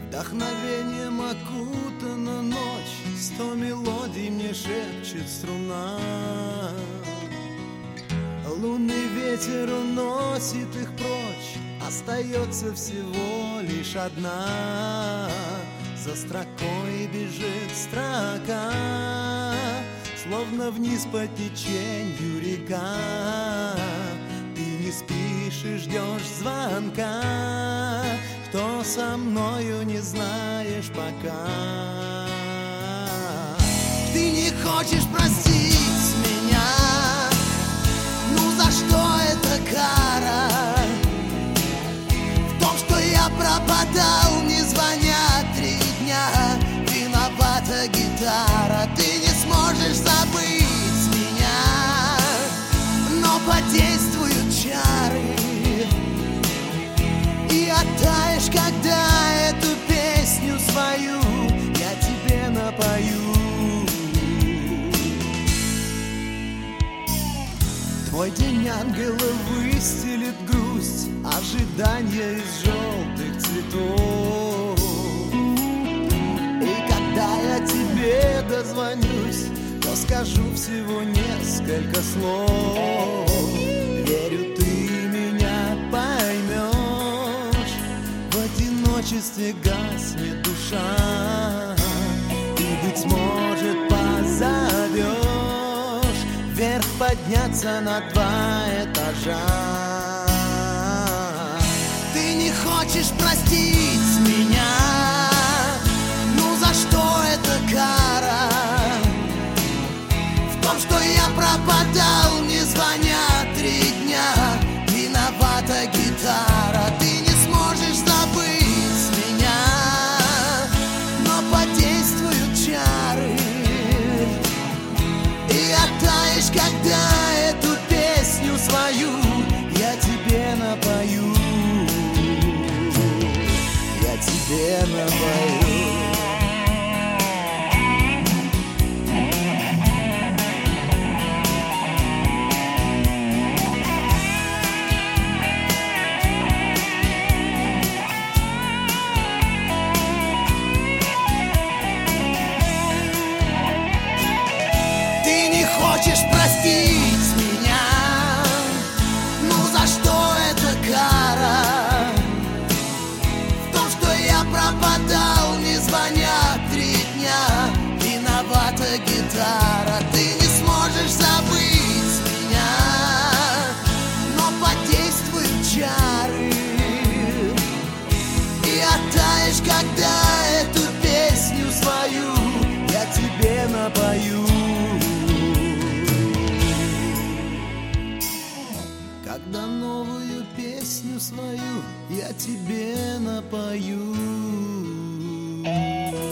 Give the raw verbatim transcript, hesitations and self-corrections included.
Вдохновением окутана ночь, сто мелодий мне шепчет струна. Лунный ветер уносит их прочь, остается всего лишь одна. За строкой бежит строка, словно вниз по течению река. Ты не спишь и ждешь звонка, кто со мною не знаешь пока. Ты не хочешь простить меня, ну за что эта кара? В том, что я пропадал, не звоня три дня. Виновата гитара, ты не сможешь забыть меня, но подействуют чары, и оттаешь, когда эту песню свою я тебе напою. Твой день ангела выстелит грусть, ожидания из желтых цветов. И когда я тебе дозвонюсь, то скажу всего несколько слов. Верю, ты меня поймешь, в одиночестве гаснет душа, и, быть может, позовешь вверх подняться на два этажа. Ты не хочешь простить меня, ну за что эта кара? В том, что я пропадал, не звоня три дня. Виновата гитара, ты не сможешь забыть меня, но подействуют чары, и оттаешь, когда эту песню свою я тебе напою. Я тебе напою. Хочешь простить меня, ну за что эта кара? В том, что я пропадал, не звоня три дня. Виновата гитара, ты не сможешь забыть меня, но подействуют чары, и оттаешь, когда эту песню свою я тебе напою. Когда новую песню свою я тебе напою.